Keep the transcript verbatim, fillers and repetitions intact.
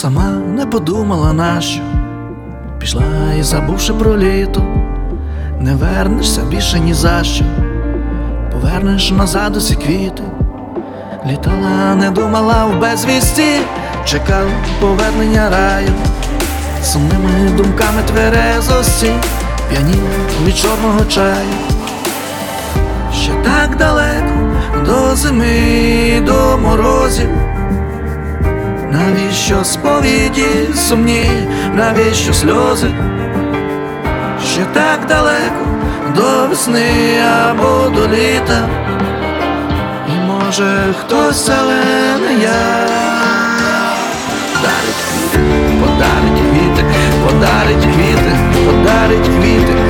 сама не подумала нащо, пішла і забувши про літо, не вернешся більше ні за що, повернеш назад усі квіти. Літала, не думала в безвісті, чекав повернення раю, сумними думками тверезості, п'янів від чорного чаю. Ще так далеко до зими, до морозів, навіщо сповіді сумні, навіщо сльози? Ще так далеко до весни або до літа, і може хтось, але не я. Подарить квіти, подарить квіти, подарить квіти, подарить квіти.